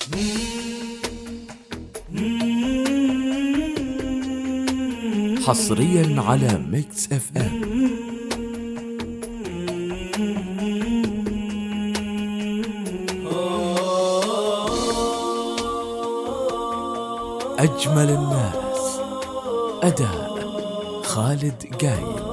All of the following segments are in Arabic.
حصريا على ميكس اف ام. أجمل الناس أداء خالد قايد.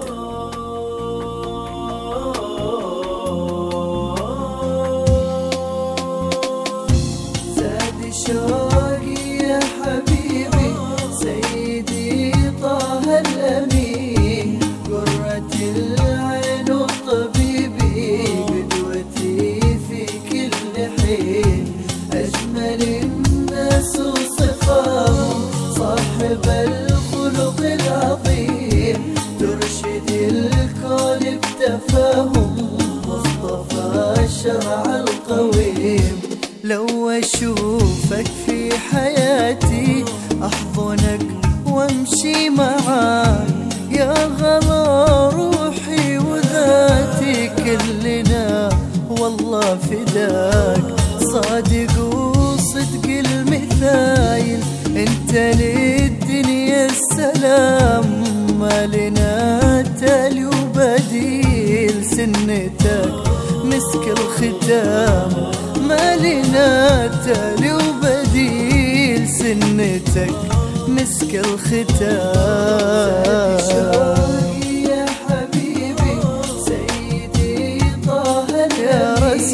زاد شوقي يا حبيبي سيدي طه الأمين، قرة العين وطبيبي قدوتي في كل حين، أجمل الناس وصفاهم صاحب الخلق العظيم، ترشد الكون بتفاهم مصطفى الشرع القويم. لو أشوفك في حياتي أحضنك وامشي معاك، يا غلا روحي وذاتي كلنا والله فداك، صادق وصدق المثايل انت للدنيا السلام، ما لنا تالي وبديل سنتك مسك الختام، ما لنا تالي وبديل سنتك مسك الختام. شوقي يا حبيبي سيدي طه يا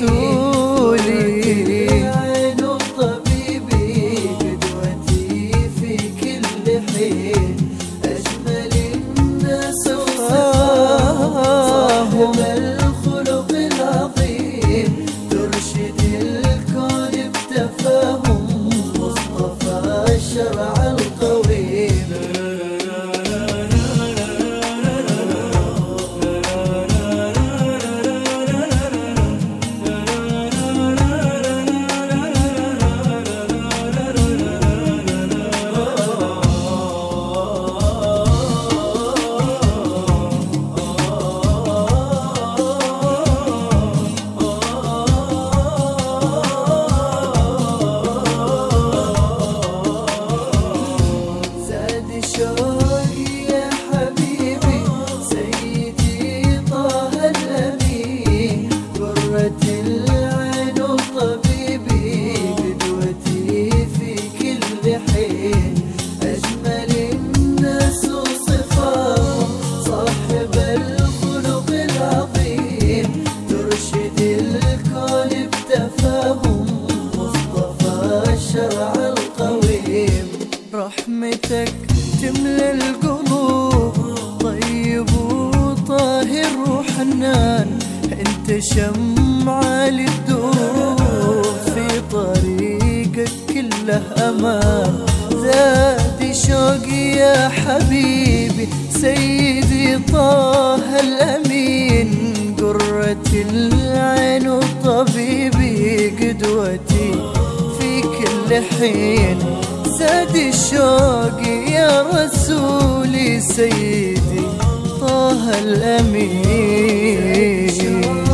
رسولي، عين وطبيبي قدوتي في كل حين، أجمل الناس وصفاهم الخلق العظيم، ترشد الكون بتفاهم مصطفى الشرع القويم. شوقي يا حبيبي سيدي طه الأمين، قرة العين وطبيبي قدوتي في كل حين، أجمل الناس وصفاهم صاحب الخلق العظيم، ترشد الكون بتفاهم مصطفى الشرع القويم. رحمتك تملى القلوب طيب وطاهر وحنان، انت شمعة للدروب في طريقك كله امان، زاد شوقي يا حبيبي سيدي طه الامين، قرة العين وطبيبي قدوتي في كل حين، زاد شوقي يا رسولي سيدي طه الأمين.